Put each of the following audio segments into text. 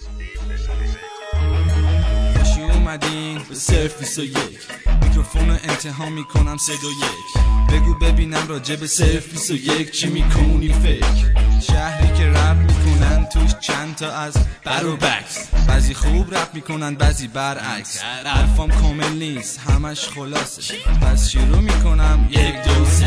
خوشی اومدین به صرف 21 میکروفون رو انتها میکنم 3 2 1 بگو ببینم راجع به صرف 21 چی میکنی فکر شهری که رپ میکنن توش چند تا از بر و بکس بعضی خوب رپ میکنن بعضی برعکس حرفام کامل نیست همش خلاصه پس شروع میکنم 1 2 3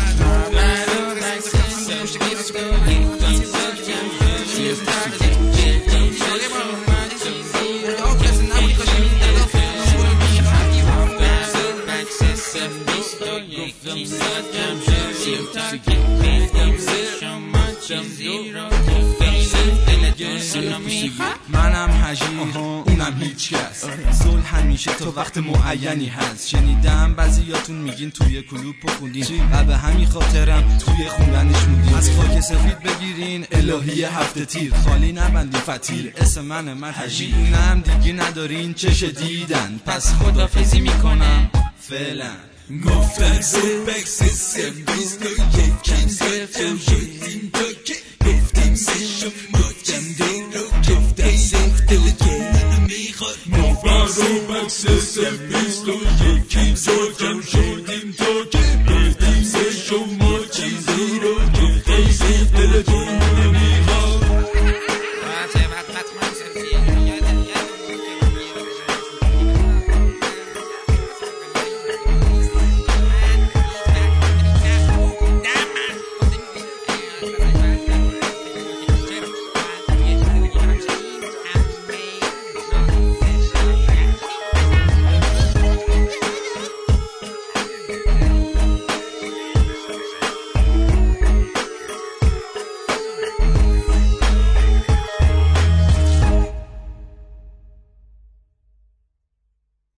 منم حجی اونم هیچ کس صلح همیشه تا وقت معینی هست شنیدم بعضیاتون میگین توی کلوب خوندین و به همین خاطرم توی خوندنش موندین از خاک سفید بگیرین الهی هفته تیر خالی نبندین فتیر اسم من حجی اینم دیگه ندارین چش دیدن پس خدافظی میکنم فعلا گفتن زبک سیستم 21 کم زفتم شدیم تا که گفتیم سه شما